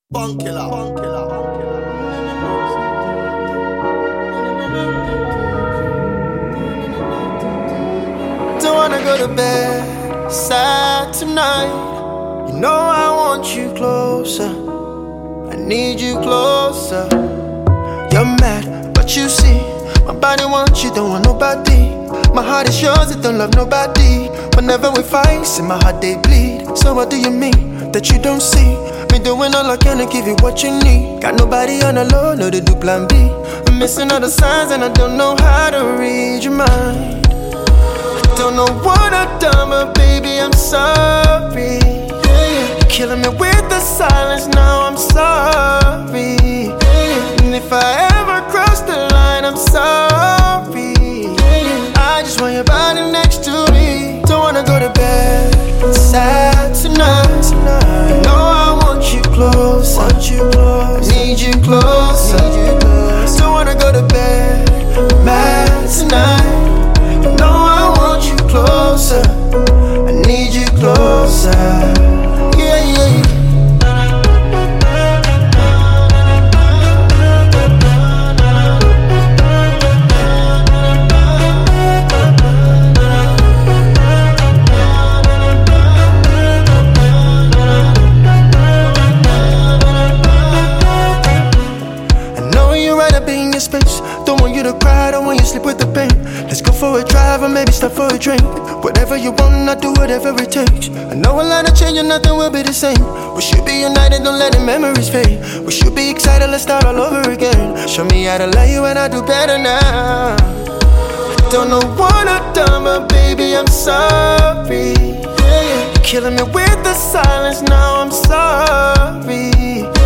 Bunk killer, bunk killer, bunk killer. Don't wanna go to bed sad tonight. You know I want you closer. I need you closer. You're mad, but you see, my body wants you, don't want nobody. My heart is yours, it don't love nobody. Whenever we fight, see my heart they bleed. So what do you mean that you don't see? Me doing all I can to give you what you need. Got nobody on the low, no they do plan B. I'm missing all the signs and I don't know how to read your mind. I don't know what I've done, but baby I'm sorry. You're killing me with the silence, now I'm sorry. And if I ever cross the line, I'm sorry. I just want your body next to me. Don't wanna go to bed sad tonight. You know I want you close, I need you closer. Don't wanna go to bed mad tonight. You know I want you closer, I need you closer. Yeah, yeah. Space. Don't want you to cry, don't want you to sleep with the pain. Let's go for a drive or maybe stop for a drink. Whatever you want, I'll do whatever it takes. I know a lot of change and nothing will be the same. We should be united, don't let the memories fade. We should be excited, let's start all over again. Show me how to love you and I'll do better now. I don't know what I've done, but baby I'm sorry. You're killing me with the silence, now I'm sorry.